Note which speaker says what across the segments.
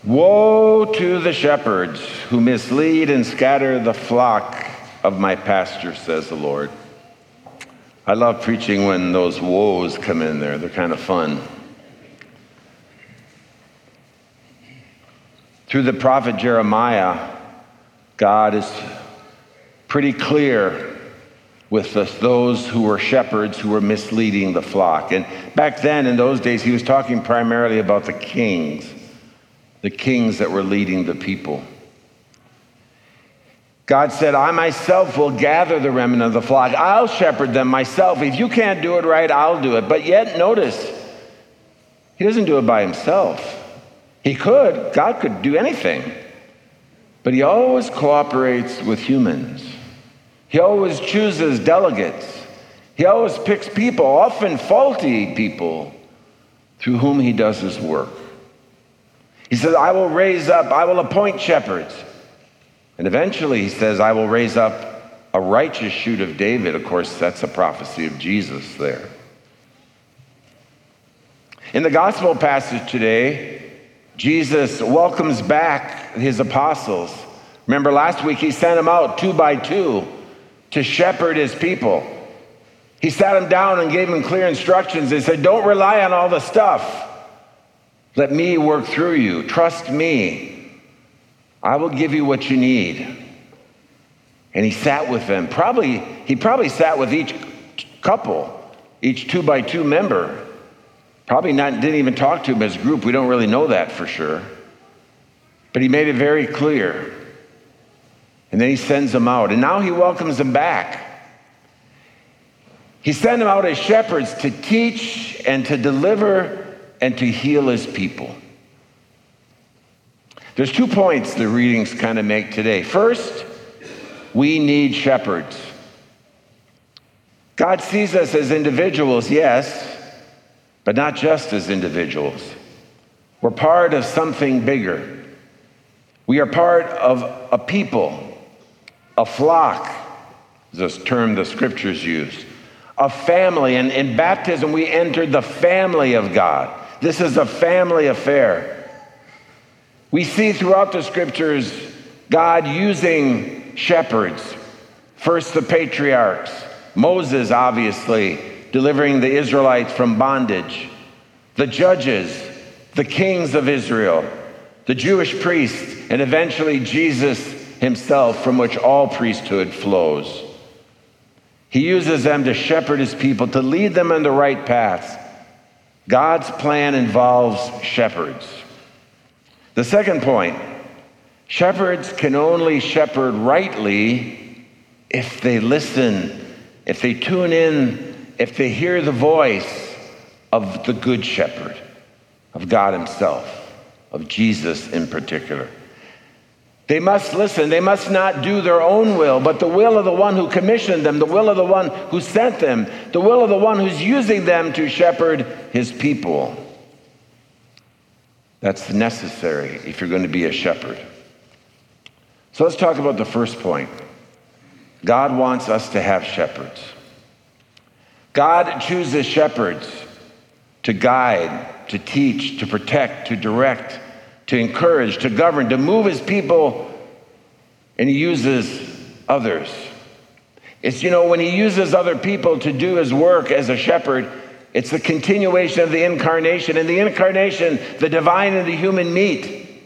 Speaker 1: Woe to the shepherds who mislead and scatter the flock of my pasture, says the Lord. I love preaching when those woes come in there. They're kind of fun. Through the prophet Jeremiah, God is pretty clear with those who were shepherds who were misleading the flock. And back then, in those days, he was talking primarily about the kings that were leading the people. God said, I myself will gather the remnant of the flock. I'll shepherd them myself. If you can't do it right, I'll do it. But yet, notice, he doesn't do it by himself. He could. God could do anything. But he always cooperates with humans. He always chooses delegates. He always picks people, often faulty people, through whom he does his work. He says, I will appoint shepherds. And eventually he says, I will raise up a righteous shoot of David. Of course, that's a prophecy of Jesus there. In the gospel passage today, Jesus welcomes back his apostles. Remember last week he sent them out 2 by 2 to shepherd his people. He sat them down and gave them clear instructions. He said, don't rely on all the stuff. Let me work through you. Trust me. I will give you what you need. And he sat with them. He probably sat with each couple, each 2 by 2 member. Didn't even talk to him as a group. We don't really know that for sure. But he made it very clear. And then he sends them out. And now he welcomes them back. He sent them out as shepherds to teach and to deliver and to heal his people. There's 2 points the readings kind of make today. First, we need shepherds. God sees us as individuals, yes, but not just as individuals. We're part of something bigger. We are part of a people, a flock, is the term the scriptures use, a family. And in baptism, we entered the family of God. This is a family affair. We see throughout the scriptures God using shepherds. First, the patriarchs. Moses, obviously, delivering the Israelites from bondage. The judges, the kings of Israel, the Jewish priests, and eventually Jesus himself, from which all priesthood flows. He uses them to shepherd his people, to lead them in the right paths. God's plan involves shepherds. The second point, shepherds can only shepherd rightly if they listen, if they tune in, if they hear the voice of the good shepherd, of God himself, of Jesus in particular. They must listen. They must not do their own will, but the will of the one who commissioned them, the will of the one who sent them, the will of the one who's using them to shepherd his people. That's necessary if you're going to be a shepherd. So let's talk about the first point. God wants us to have shepherds. God chooses shepherds to guide, to teach, to protect, to direct, to encourage, to govern, to move his people, and he uses others. It's, when he uses other people to do his work as a shepherd, it's the continuation of the incarnation. In the incarnation, the divine and the human meet.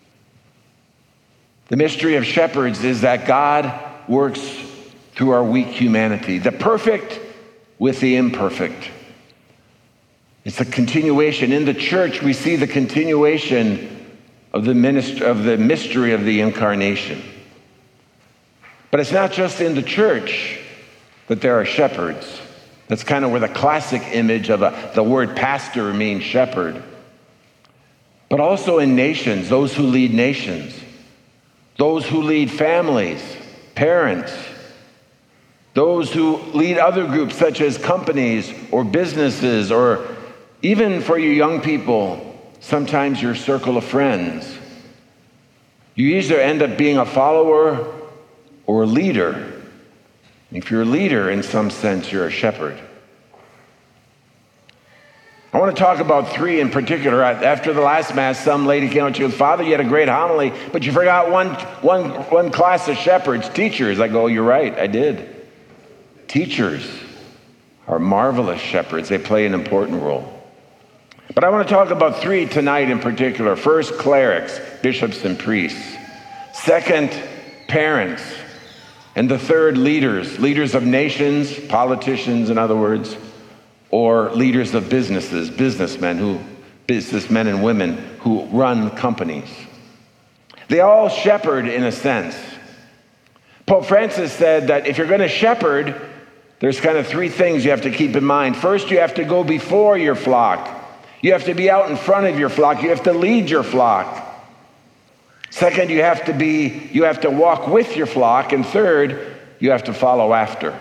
Speaker 1: The mystery of shepherds is that God works through our weak humanity, the perfect with the imperfect. It's a continuation. In the church, we see the continuation of the mystery of the incarnation. But it's not just in the church that there are shepherds. That's kind of where the classic image of the word pastor means shepherd. But also in nations, those who lead nations, those who lead families, parents, those who lead other groups such as companies or businesses, or even for you young people, sometimes your circle of friends. You either end up being a follower or a leader. If you're a leader, in some sense, you're a shepherd. I want to talk about three in particular. After the last Mass, some lady came up to me, Father, you had a great homily, but you forgot one class of shepherds, teachers. I go, you're right, I did. Teachers are marvelous shepherds. They play an important role. But I want to talk about three tonight in particular. First, clerics, bishops and priests. Second, parents. And the third, leaders of nations, politicians in other words, or leaders of businesses, businessmen and women who run companies. They all shepherd in a sense. Pope Francis said that if you're going to shepherd, there's kind of three things you have to keep in mind. First, you have to go before your flock. You have to be out in front of your flock. You have to lead your flock. Second, you have to walk with your flock. And third, you have to follow after.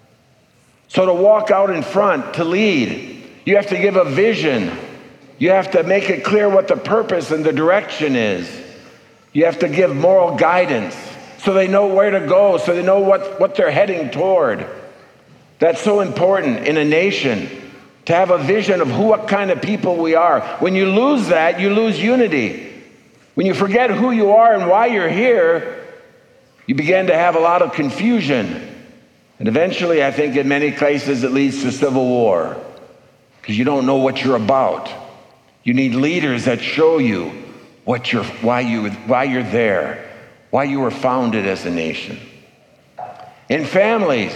Speaker 1: So to walk out in front, to lead, you have to give a vision. You have to make it clear what the purpose and the direction is. You have to give moral guidance so they know where to go, so they know what they're heading toward. That's so important in a nation, to have a vision of what kind of people we are. When you lose that, you lose unity. When you forget who you are and why you're here, you begin to have a lot of confusion. And eventually, I think in many cases, it leads to civil war because you don't know what you're about. You need leaders that show you why you're there, why you were founded as a nation. In families,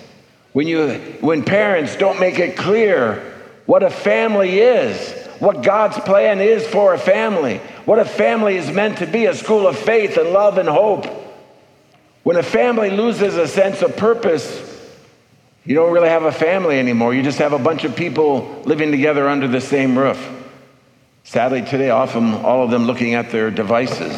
Speaker 1: when parents don't make it clear what a family is, what God's plan is for a family, what a family is meant to be, a school of faith and love and hope. When a family loses a sense of purpose, you don't really have a family anymore. You just have a bunch of people living together under the same roof. Sadly, today, often all of them looking at their devices.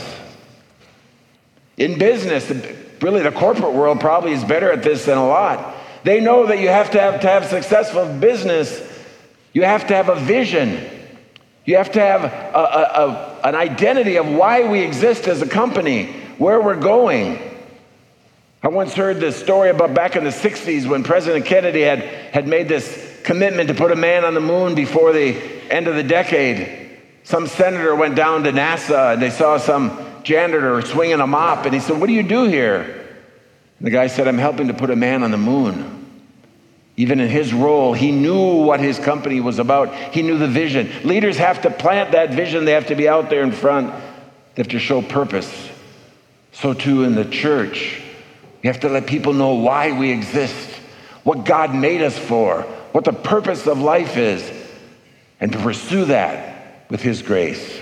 Speaker 1: In business, really the corporate world probably is better at this than a lot. They know that you have to have successful business. You have to have a vision. You have to have an identity of why we exist as a company, where we're going. I once heard this story about back in the 60s when President Kennedy had made this commitment to put a man on the moon before the end of the decade. Some senator went down to NASA and they saw some janitor swinging a mop and he said, "What do you do here?" And the guy said, "I'm helping to put a man on the moon." Even in his role, he knew what his company was about. He knew the vision. Leaders have to plant that vision. They have to be out there in front. They have to show purpose. So too in the church. You have to let people know why we exist, what God made us for, what the purpose of life is, and to pursue that with His grace.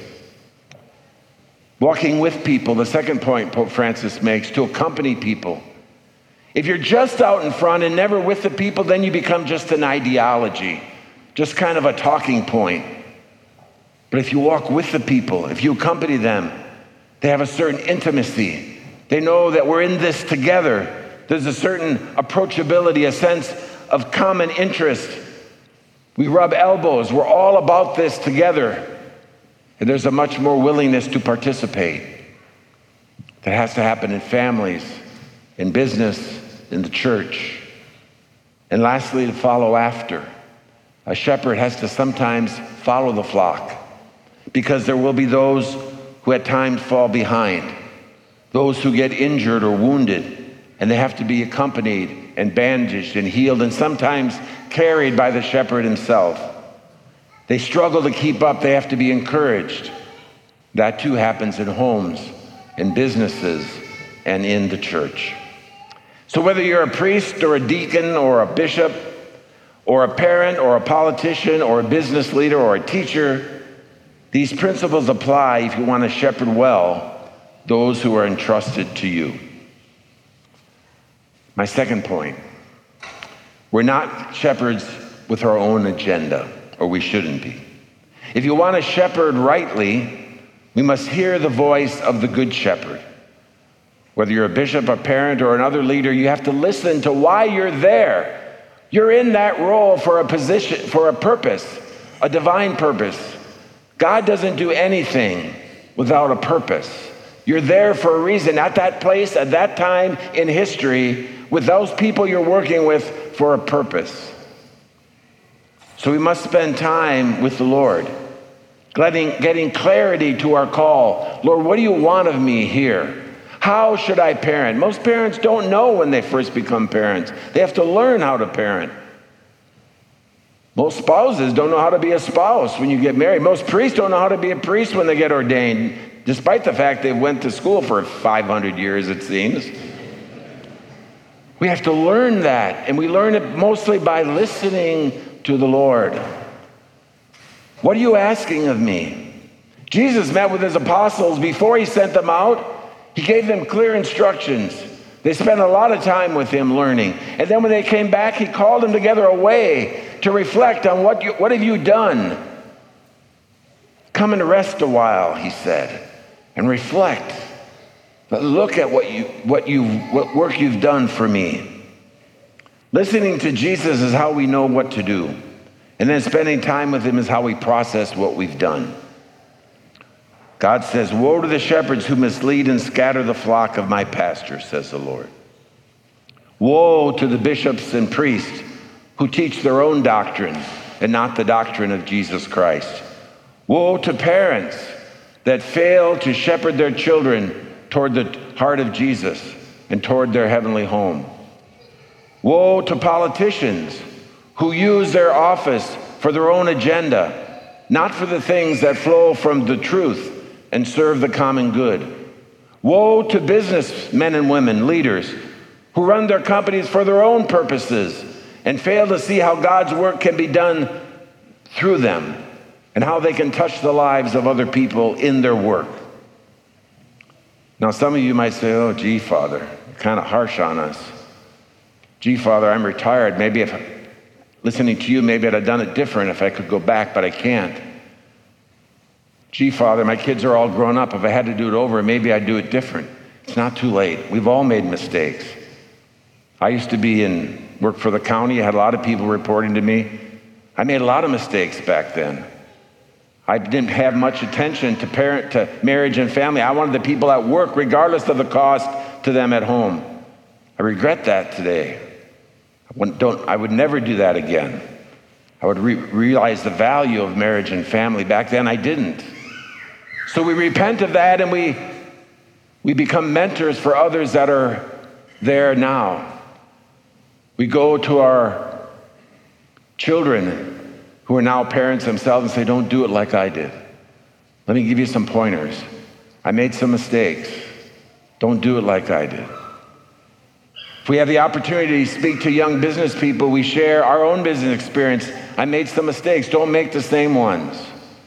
Speaker 1: Walking with people, the second point Pope Francis makes, to accompany people. If you're just out in front and never with the people, then you become just an ideology, just kind of a talking point. But if you walk with the people, if you accompany them, they have a certain intimacy. They know that we're in this together. There's a certain approachability, a sense of common interest. We rub elbows. We're all about this together. And there's a much more willingness to participate. That has to happen in families, in business, in the church. And lastly, to follow after. A shepherd has to sometimes follow the flock because there will be those who at times fall behind, those who get injured or wounded, and they have to be accompanied and bandaged and healed and sometimes carried by the shepherd himself. They struggle to keep up. They have to be encouraged. That too happens in homes, in businesses, and in the church. So whether you're a priest or a deacon or a bishop or a parent or a politician or a business leader or a teacher, these principles apply if you want to shepherd well those who are entrusted to you. My second point, we're not shepherds with our own agenda, or we shouldn't be. If you want to shepherd rightly, we must hear the voice of the good shepherd. Whether you're a bishop, a parent, or another leader, you have to listen to why you're there. You're in that role for a position, for a purpose, a divine purpose. God doesn't do anything without a purpose. You're there for a reason, at that place, at that time in history, with those people you're working with for a purpose. So we must spend time with the Lord, getting clarity to our call. Lord, what do you want of me here? How should I parent? Most parents don't know when they first become parents. They have to learn how to parent. Most spouses don't know how to be a spouse when you get married. Most priests don't know how to be a priest when they get ordained, despite the fact they went to school for 500 years, it seems. We have to learn that, and we learn it mostly by listening to the Lord. What are you asking of me? Jesus met with his apostles before he sent them out. He gave them clear instructions. They spent a lot of time with him learning. And then when they came back, he called them together away to reflect on what have you done? Come and rest a while, he said, and reflect. But look at what work you've done for me. Listening to Jesus is how we know what to do. And then spending time with him is how we process what we've done. God says, woe to the shepherds who mislead and scatter the flock of my pasture, says the Lord. Woe to the bishops and priests who teach their own doctrine and not the doctrine of Jesus Christ. Woe to parents that fail to shepherd their children toward the heart of Jesus and toward their heavenly home. Woe to politicians who use their office for their own agenda, not for the things that flow from the truth and serve the common good. Woe to businessmen and women, leaders, who run their companies for their own purposes and fail to see how God's work can be done through them and how they can touch the lives of other people in their work. Now, some of you might say, oh, gee, Father, you're kind of harsh on us. Gee, Father, I'm retired. Maybe if listening to you, maybe I'd have done it different if I could go back, but I can't. Gee, Father, my kids are all grown up. If I had to do it over, maybe I'd do it different. It's not too late. We've all made mistakes. I used to work for the county. I had a lot of people reporting to me. I made a lot of mistakes back then. I didn't have much attention to marriage and family. I wanted the people at work, regardless of the cost to them at home. I regret that today. I would never do that again. I would realize the value of marriage and family. Back then, I didn't. So we repent of that, and we become mentors for others that are there now. We go to our children who are now parents themselves and say, don't do it like I did. Let me give you some pointers. I made some mistakes. Don't do it like I did. If we have the opportunity to speak to young business people, we share our own business experience. I made some mistakes. Don't make the same ones.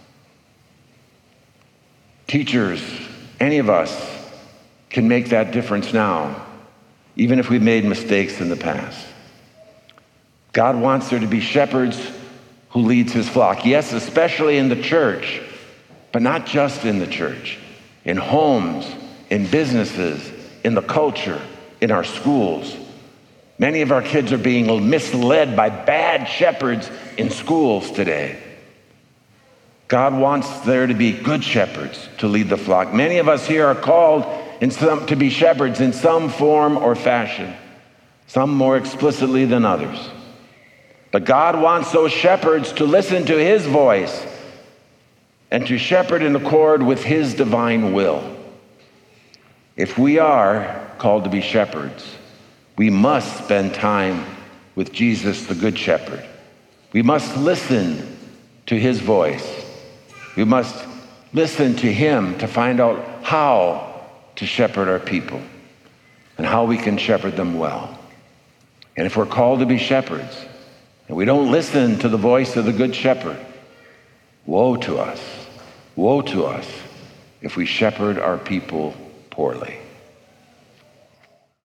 Speaker 1: Teachers, any of us can make that difference now, even if we made mistakes in the past. God wants there to be shepherds who leads his flock. Yes, especially in the church, but not just in the church. In homes, in businesses, in the culture, in our schools. Many of our kids are being misled by bad shepherds in schools today. God wants there to be good shepherds to lead the flock. Many of us here are called to be shepherds in some form or fashion, some more explicitly than others. But God wants those shepherds to listen to his voice and to shepherd in accord with his divine will. If we are called to be shepherds, we must spend time with Jesus, the Good Shepherd. We must listen to his voice. We must listen to him to find out how to shepherd our people and how we can shepherd them well. And if we're called to be shepherds and we don't listen to the voice of the Good Shepherd, woe to us if we shepherd our people poorly.